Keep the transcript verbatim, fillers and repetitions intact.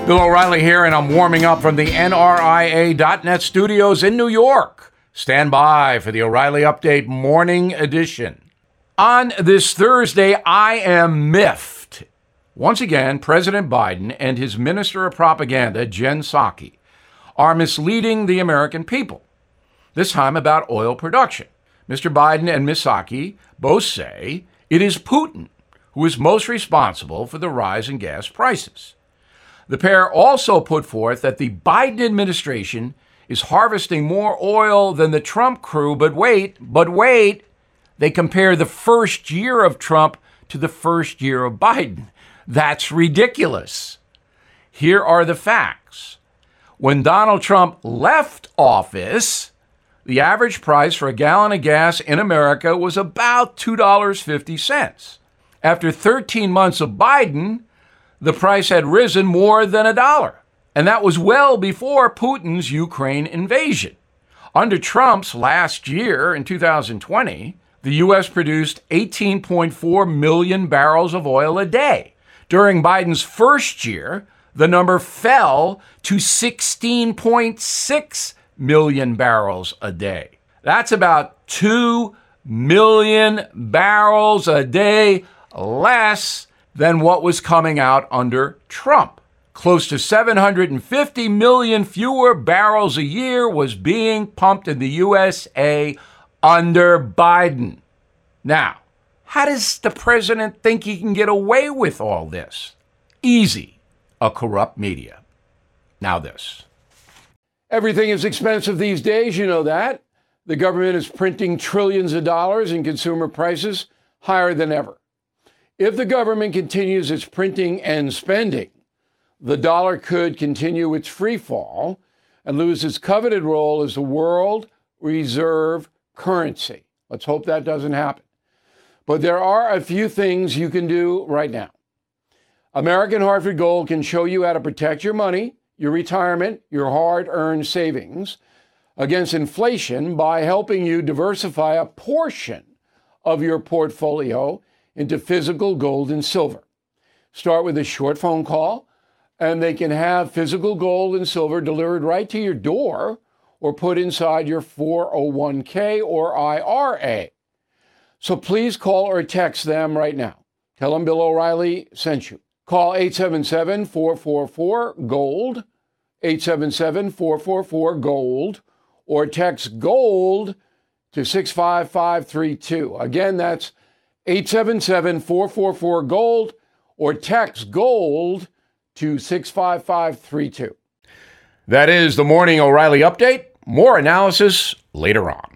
Bill O'Reilly here, and I'm warming up from the N R I A dot net studios in New York. Stand by for the O'Reilly Update Morning Edition. On this Thursday, I am miffed. Once again, President Biden and his Minister of Propaganda, Jen Psaki, are misleading the American people, this time about oil production. Mister Biden and Miz Psaki both say it is Putin who is most responsible for the rise in gas prices. The pair also put forth that the Biden administration is harvesting more oil than the Trump crew, but wait, but wait, they compare the first year of Trump to the first year of Biden. That's ridiculous. Here are the facts. When Donald Trump left office, the average price for a gallon of gas in America was about two dollars and fifty cents. After thirteen months of Biden, the price had risen more than a dollar, and that was well before Putin's Ukraine invasion. Under Trump's last year, in two thousand twenty, the U S produced eighteen point four million barrels of oil a day. During Biden's first year, the number fell to sixteen point six million barrels a day. That's about two million barrels a day less than what was coming out under Trump. Close to seven hundred fifty million fewer barrels a year was being pumped in the U S A under Biden. Now, how does the president think he can get away with all this? Easy. A corrupt media. Now this. Everything is expensive these days, you know that. The government is printing trillions of dollars and consumer prices higher than ever. If the government continues its printing and spending, the dollar could continue its free fall and lose its coveted role as the world reserve currency. Let's hope that doesn't happen. But there are a few things you can do right now. American Hartford Gold can show you how to protect your money, your retirement, your hard-earned savings against inflation by helping you diversify a portion of your portfolio into physical gold and silver. Start with a short phone call, and they can have physical gold and silver delivered right to your door or put inside your four oh one k or I R A. So please call or text them right now. Tell them Bill O'Reilly sent you. Call eight seven seven, four four four, GOLD, eight seven seven, four four four, GOLD, or text GOLD to six five five three two. Again, that's eight seven seven, four four four, GOLD, or text GOLD to six five five three two. That is the Morning O'Reilly Update. More analysis later on.